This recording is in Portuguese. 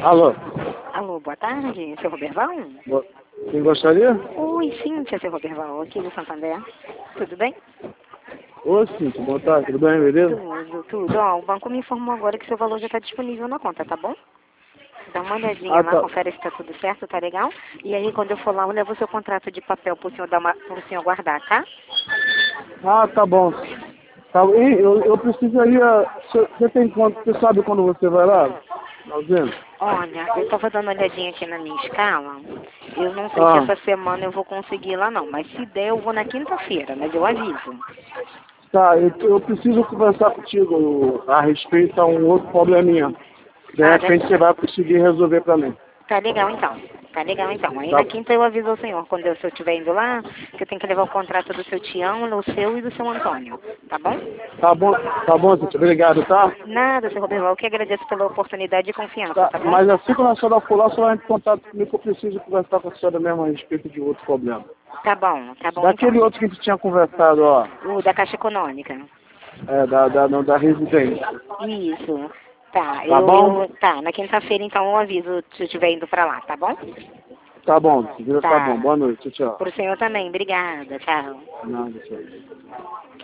Alô? Alô, boa tarde, seu Roberval? Quem gostaria? Oi, Cíntia, seu Roberval, aqui do Santander. Tudo bem? Ô, Cíntia, boa tarde, tudo bem, beleza? Tudo. Ó, o banco me informou agora que seu valor já está disponível na conta, tá bom? Dá uma olhadinha Ah, lá, tá. confere se tá tudo certo, tá legal? E aí, quando eu for lá, eu levo o seu contrato de papel pro senhor, pro senhor guardar, tá? Ah, tá bom. Tá, e eu precisaria... Você tem quanto? Você sabe quando você vai lá? Na usina? Olha, eu tava dando uma olhadinha aqui na minha escala. Eu não sei se Ah, essa semana eu vou conseguir ir lá não, mas se der eu vou na quinta-feira, mas eu aviso. tá, eu preciso conversar contigo a respeito a um outro probleminha. De Ah, repente você vai conseguir resolver pra mim. tá legal então. Tá legal então. Aí Tá, na quinta eu aviso ao senhor, quando se eu estiver indo lá, que eu tenho que levar o contrato do seu Tião, o seu e do seu Antônio. Tá bom? tá bom, Cíntia, obrigado, tá? Nada, seu Roberval, eu que agradeço pela oportunidade e confiança, Tá, tá bom? mas assim que a senhora for lá, você vai entrar em contato comigo que eu preciso conversar com a senhora mesmo a respeito de outro problema. Tá bom Daquele então. outro que a gente tinha conversado, ó. O da Caixa Econômica. Não, da residência. Isso. Tá, Tá bom? tá, na quinta-feira então eu aviso se eu estiver indo pra lá, tá bom? Tá bom, tá bom. Tá. Boa noite, tchau. Pro senhor também, obrigada, tchau. Nada, tchau.